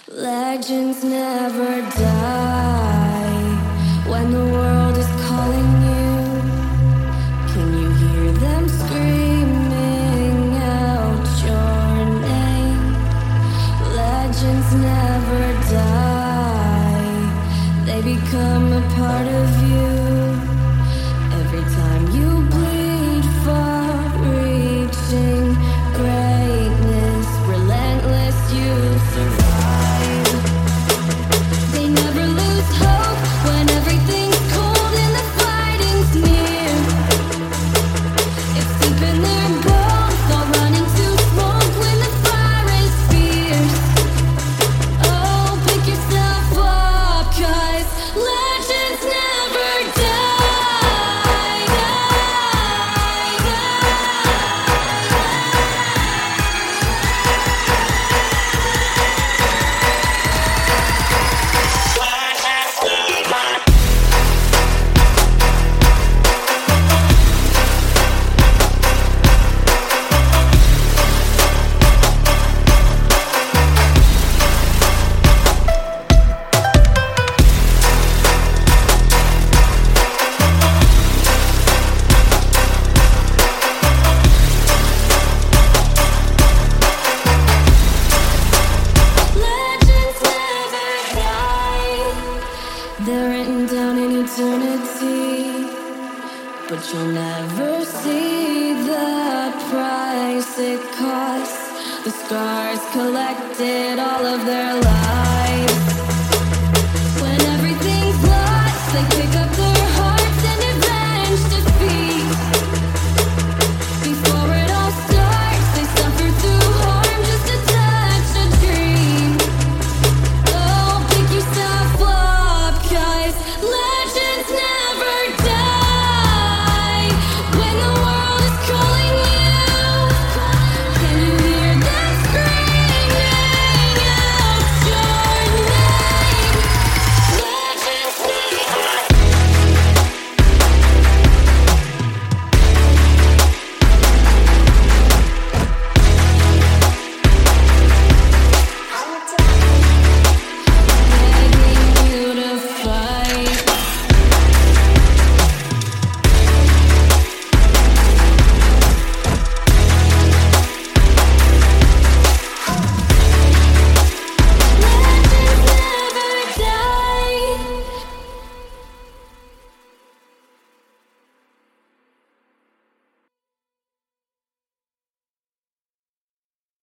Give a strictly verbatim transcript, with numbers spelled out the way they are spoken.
Legends never die. When the world is calling you, can you hear them screaming out your name? Legends never die. They become a part of you. Every time you bleed for reaching greatness, relentless you survive. They never lose hope when everything's cold and the fighting's near. It's deep in their bones, they'll run into smoke when the fire is fierce. Oh, pick yourself up, 'cause legends never die, die, legends never die. They're written down in eternity, but you'll never see the price it costs. The scars collected all of their lives.